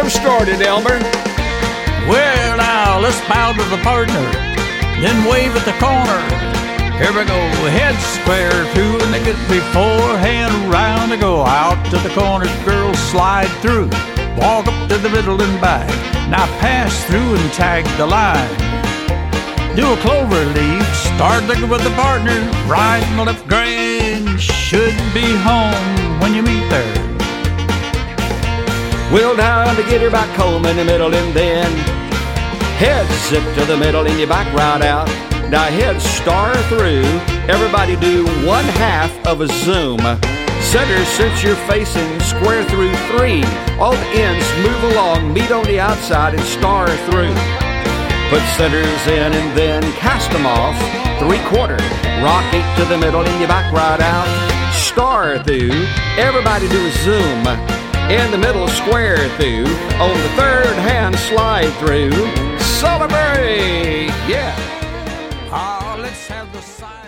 them started, Elmer. Well, now, let's bow to the partner, then wave at the corner. Here we go, head square through, and they get beforehand round to go out to the corners. Girls slide through, walk up to the middle and back. Now pass through and tag the line. Do a clover leaf, start looking with the partner. Right and left grain should be home when you meet there. Wheel down to get her back home in the middle, and then head zip to the middle and you back right out. Now head star through, everybody do 1/2 of a zoom. Center, since you're facing square through 3. All the ends move along, meet on the outside and star through. Put centers in and then cast them off. 3/4, rock 8 to the middle and you back right out. Star through, everybody do a zoom. In the middle, square through. On the third hand, slide through. Celebrate! Yeah! Let's have the sign.